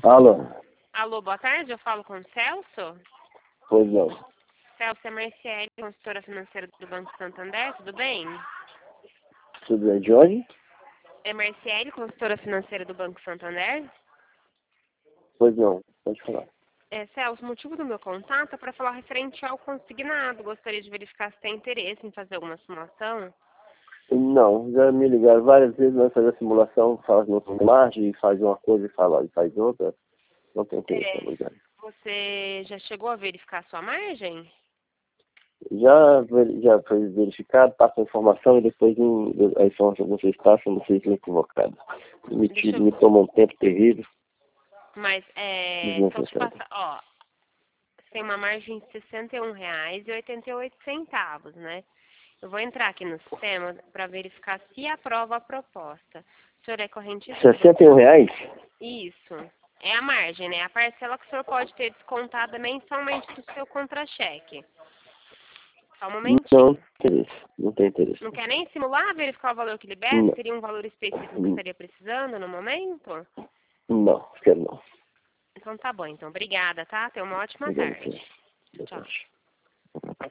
Alô? Alô, boa tarde, eu falo com o Celso. Pois não. Celso, é Marciele, consultora financeira do Banco Santander, tudo bem? Tudo bem de onde? É Marciele, consultora financeira do Banco Santander. Pois não, pode falar. Celso, o motivo do meu contato é para falar referente ao consignado. Gostaria de verificar se tem interesse em fazer alguma simulação. Não, já me ligaram várias vezes, vai fazer a simulação, faz no margem, faz uma coisa e fala e faz outra. Não tem interesse em ligar. Você já chegou a verificar a sua margem? Já foi verificado, passa a informação e depois a informação que vocês passam, vocês me equivocados. Me toma um tempo terrível. Mas, só te Desnecessário. passar, ó, tem uma margem de R$ 61,88, né? Eu vou entrar aqui no sistema para verificar se aprova a proposta. O senhor é correntista? R$61? Isso. É a margem, né? A parcela que o senhor pode ter descontada mensalmente do seu contra-cheque. Só um Não momentinho. tem interesse. Não tem interesse. Não quer nem simular, verificar o valor que libera? Não, Teria um valor específico que estaria precisando no momento? não, quero não. Então tá bom. Então, obrigada, tá? Tenha uma ótima Obrigado, tarde. senhor. Boa Tchau. tarde.